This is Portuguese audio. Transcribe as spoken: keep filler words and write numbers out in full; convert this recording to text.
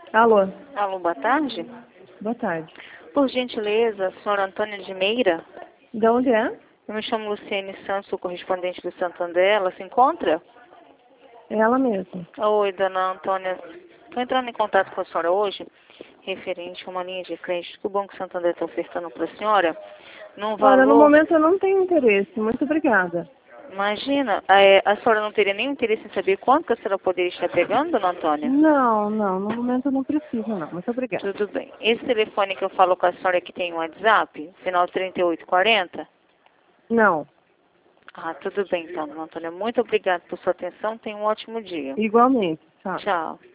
Alô, Alô, boa tarde. boa tarde. Por gentileza, a senhora Antônia de Meira? De onde é? Eu me chamo Luciene Santos, sou correspondente do Santander. Ela se encontra? É ela mesma. Oi, dona Antônia. Estou entrando em contato com a senhora hoje, referente a uma linha de crédito que o Banco Santander está ofertando para a senhora, num Olha, no valor... momento eu não tenho interesse. Muito obrigada. Imagina, é, a senhora não teria nenhum interesse em saber quanto que a senhora poderia estar pegando, dona Antônia? Não, não, no momento eu não preciso, não. Muito obrigada. Tudo bem. Esse telefone que eu falo com a senhora que tem um WhatsApp, final trinta e oito quarenta? Não, Ah, tudo bem então, dona Antônia. Muito obrigada por sua atenção. Tenha um ótimo dia. igualmente. Tchau. Tchau.